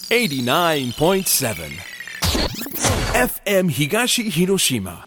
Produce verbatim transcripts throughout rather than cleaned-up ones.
エイティナインポイントセブン エフエム 東広島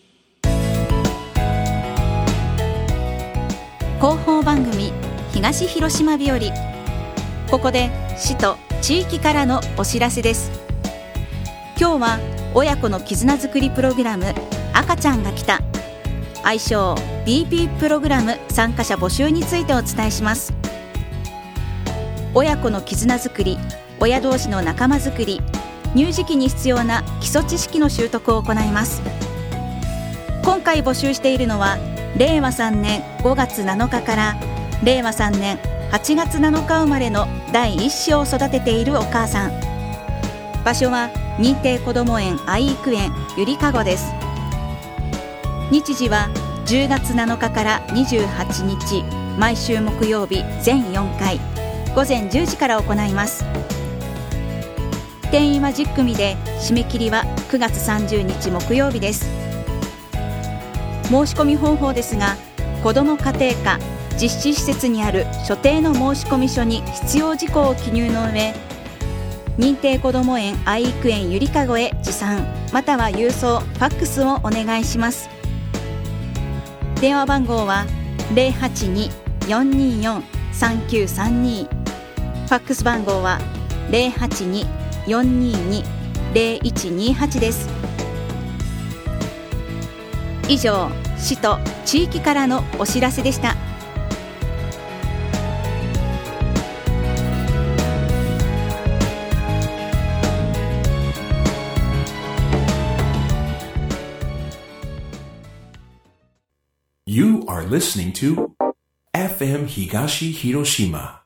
広報番組東広島日和。ここで市と地域からのお知らせです。今日は親子の絆づくりプログラム赤ちゃんが来た愛称 ビーピー プログラム参加者募集についてお伝えします。親子の絆づくり、親同士の仲間づくり、乳児期に必要な基礎知識の習得を行います。今回募集しているのはれいわさんねんごがつなのかかられいわさんねんはちがつなのか生まれのだいいっ子を育てているお母さん。場所は認定こども園愛育園ゆりかごです。日時はじゅうがつなのかからにじゅうはちにち、毎週木曜日全よんかい、ごぜんじゅうじから行います。定員はじゅっくみで、締め切りはくがつさんじゅうにち木曜日です。申し込み方法ですが、子ども家庭科実施施設にある所定の申込書に必要事項を記入の上、認定こども園愛育園ゆりかごへ持参または郵送、ファックスをお願いします。電話番号は ゼロはちに よんによん さんきゅうさんに、ファックス番号は ゼロはちに よんにに ゼロいちにはち です。以上、市と地域からのお知らせでした。 You are listening to エフエム 東広島